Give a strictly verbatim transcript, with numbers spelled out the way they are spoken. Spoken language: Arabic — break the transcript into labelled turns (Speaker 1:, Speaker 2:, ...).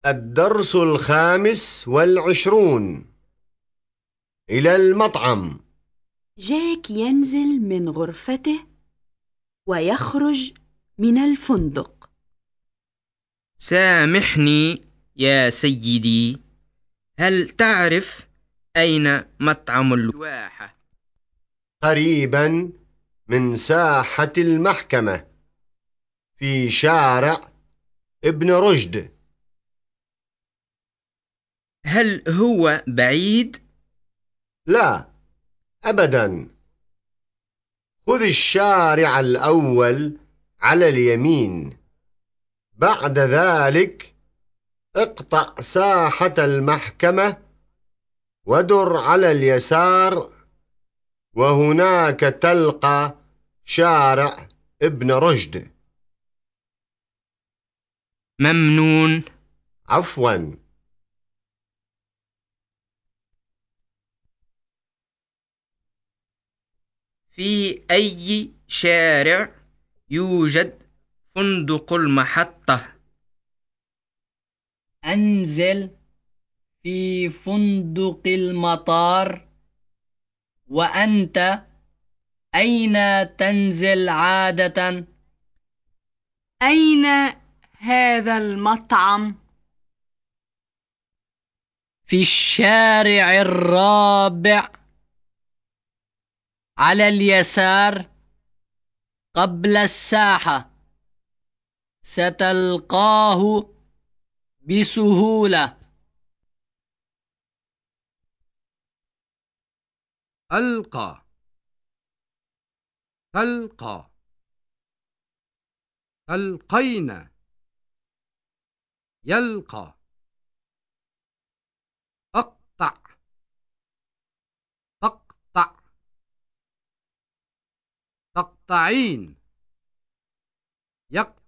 Speaker 1: الدرس الخامس والعشرون. إلى المطعم.
Speaker 2: جاك ينزل من غرفته ويخرج من الفندق.
Speaker 3: سامحني يا سيدي، هل تعرف أين مطعم الواحة؟
Speaker 1: قريبا من ساحة المحكمة في شارع ابن رشد.
Speaker 3: هل هو بعيد؟
Speaker 1: لا أبدا، خذ الشارع الأول على اليمين، بعد ذلك اقطع ساحة المحكمة ودر على اليسار، وهناك تلقى شارع ابن رشد.
Speaker 3: ممنون.
Speaker 1: عفوا.
Speaker 3: في أي شارع يوجد فندق المحطة؟
Speaker 4: أنزل في فندق المطار. وأنت أين تنزل عادة؟
Speaker 2: أين هذا المطعم؟
Speaker 4: في الشارع الرابع على اليسار قبل الساحة، ستلقاه بسهولة.
Speaker 5: ألقى، تلقى، ألقينا، يلقى. أقطع، تقطع، تقطعين، يقطع.